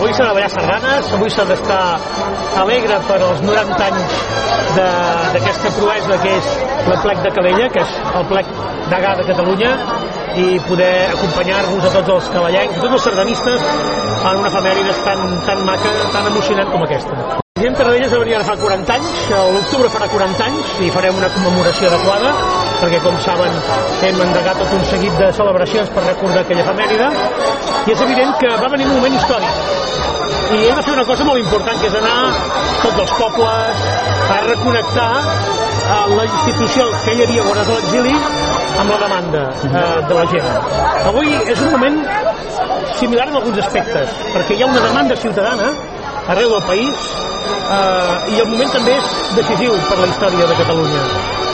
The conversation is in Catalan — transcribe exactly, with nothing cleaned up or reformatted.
Avui s'ha de ballar sardanes, avui s'ha d'estar alegre per als noranta anys d'aquesta proesa que és l'Aplec de Calella, que és el plec degà de Catalunya, i poder acompanyar-vos a tots els cavallencs, a tots els sardanistes, en una efemèride tan, tan maca, tan emocionant com aquesta. El president Tarradellas va venir ara fa quaranta anys, a l'octubre farà quaranta anys, i farem una commemoració adequada, perquè, com saben, hem endegat tot un seguit de celebracions per recordar aquella efemèride, i és evident que va venir un moment històric. I hem de fer una cosa molt important, que és anar tots els pobles a reconnectar a la institució que hi havia guardat a l'exili amb la demanda eh, de la gent. Avui és un moment similar en alguns aspectes, perquè hi ha una demanda ciutadana arreu del país eh, i el moment també és decisiu per la història de Catalunya.